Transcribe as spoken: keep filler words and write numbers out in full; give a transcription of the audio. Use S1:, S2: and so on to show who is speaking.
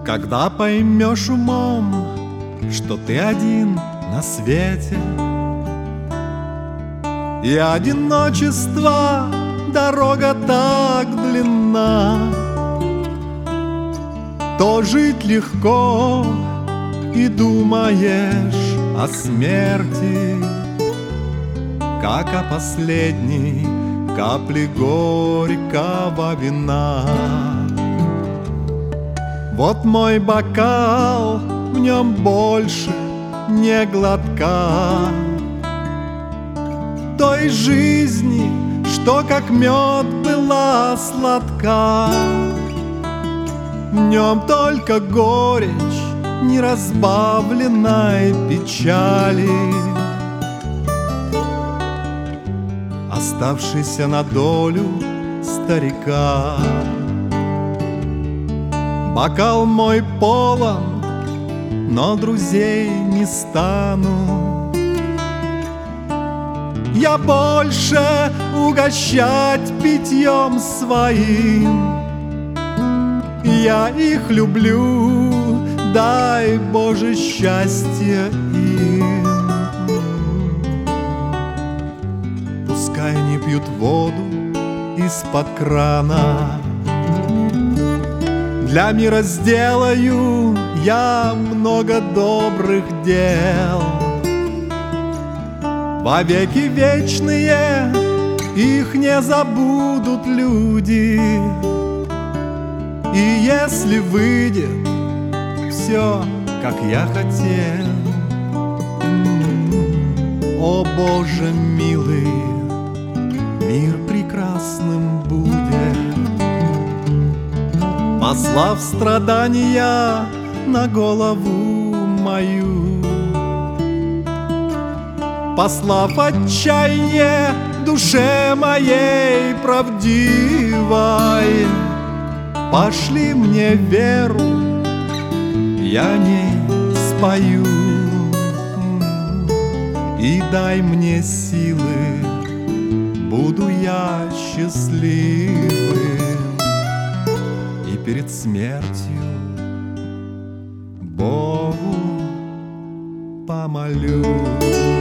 S1: Когда поймешь умом, что ты один на свете, и одиночество дорога так длинна, то жить легко и думаешь о смерти, как о последней капле горького вина. Вот мой бокал, в нем больше не глотка той жизни, что как мед была сладка. В нем только горечь неразбавленной печали, оставшийся на долю старика. Бокал мой полон, но друзей не стану я больше угощать питьем своим. Я их люблю, дай Боже счастья им. Пускай не пьют воду из-под крана, для мира сделаю я много добрых дел. Во веки вечные их не забудут люди, и если выйдет все, как я хотел, о Боже милый, мир прекрасным будет. Послав страдания на голову мою, послав отчаяние душе моей правдивой, пошли мне веру, я ней спою, и дай мне силы, буду я счастливым, и перед смертью Богу помолюсь.